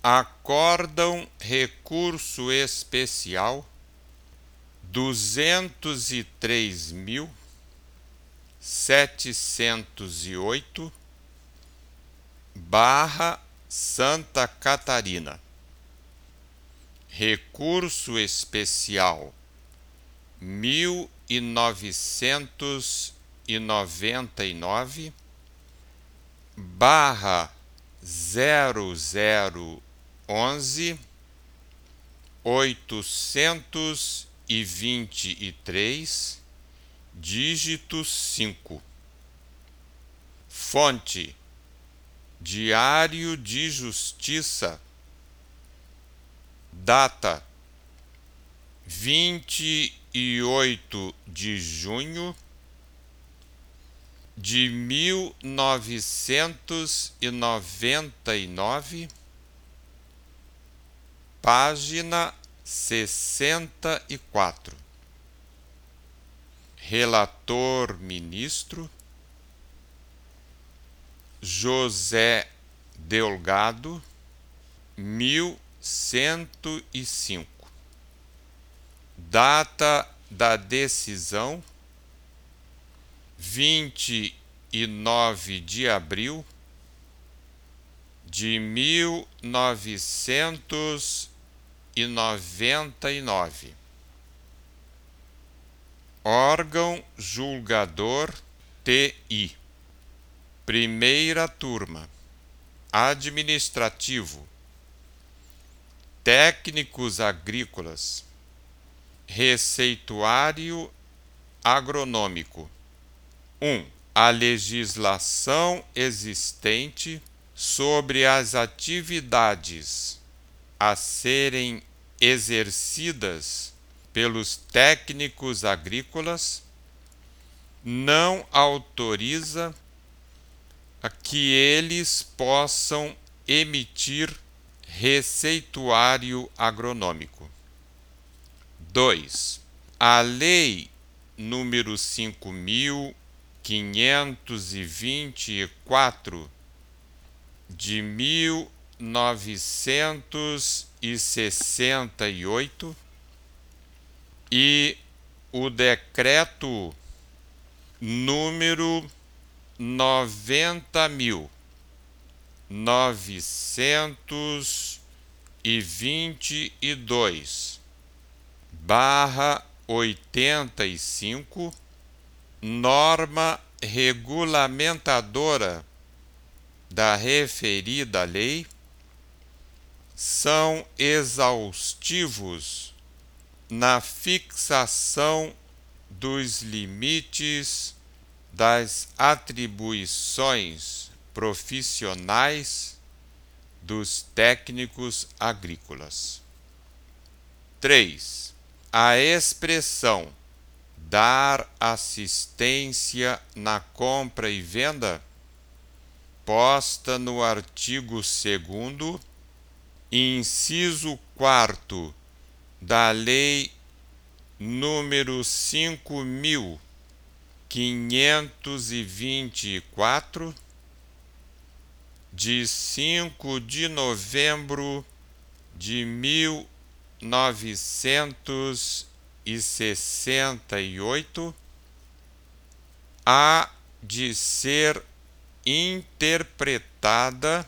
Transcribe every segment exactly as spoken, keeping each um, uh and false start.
acordam recurso especial duzentos e três mil setecentos e oito barra Santa Catarina. Recurso especial mil novecentos e noventa e nove barra zero zero onze oitocentos e vinte e três, dígito cinco. Fonte: Diário de Justiça. Data: vinte e oito de junho de mil novecentos e noventa e nove, página sessenta e quatro. Relator ministro José Delgado, mil cento e cinco. Data da decisão: vinte e nove de abril de mil novecentos e noventa e nove. Órgão julgador T I. Primeira turma. Administrativo. Técnicos agrícolas. Receituário agronômico. um. A legislação existente sobre as atividades a serem exercidas pelos técnicos agrícolas não autoriza a que eles possam emitir receituário agronômico. dois. A Lei número cinco mil quinhentos e vinte e quatro de mil novecentos e sessenta e oito e o decreto número noventa mil novecentos e vinte e dois barra oitenta e cinco, norma regulamentadora da referida lei, são exaustivos na fixação dos limites das atribuições profissionais dos técnicos agrícolas. três. A expressão dar assistência na compra e venda, posta no artigo segundo, inciso quarto da Lei número cinco mil quinhentos e vinte e quatro, de cinco de novembro de mil novecentos e sessenta e oito, há de ser interpretada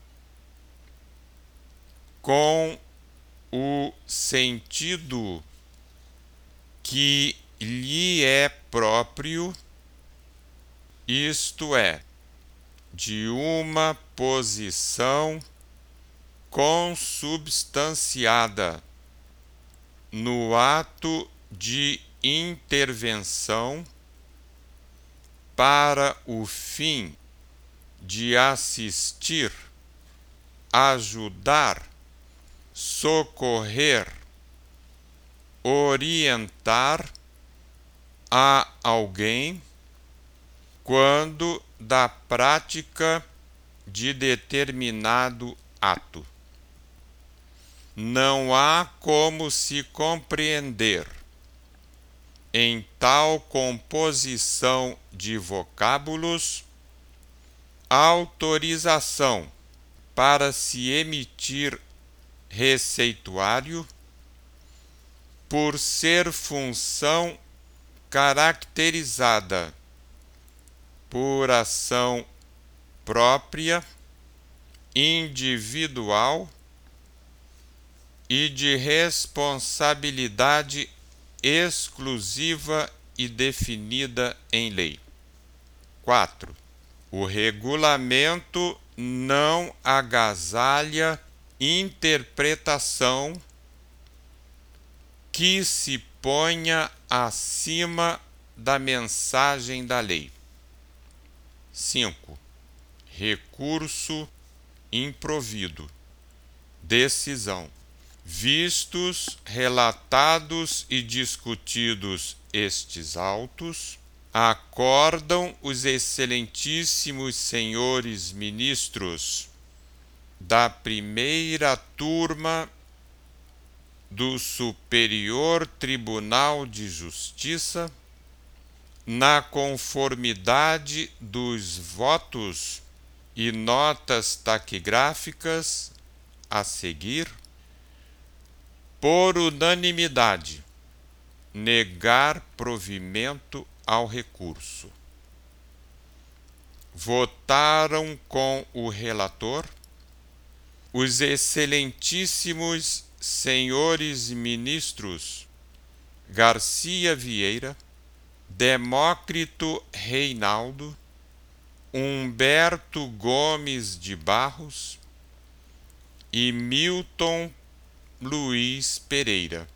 com o sentido que lhe é próprio, isto é, de uma posição consubstanciada no ato de intervenção para o fim de assistir, ajudar, socorrer, orientar a alguém quando da prática de determinado ato. Não há como se compreender, em tal composição de vocábulos, autorização para se emitir receituário, por ser função caracterizada por ação própria, individual e de responsabilidade exclusiva e definida em lei. quatro. O regulamento não agasalha interpretação que se ponha acima da mensagem da lei. cinco. Recurso improvido. Decisão. Vistos, relatados e discutidos estes autos, acordam os excelentíssimos senhores ministros da primeira turma do Superior Tribunal de Justiça, na conformidade dos votos e notas taquigráficas a seguir, por unanimidade, negar provimento ao recurso. Votaram com o relator os excelentíssimos senhores ministros Garcia Vieira, Demócrito Reinaldo, Humberto Gomes de Barros e Milton Luiz Pereira.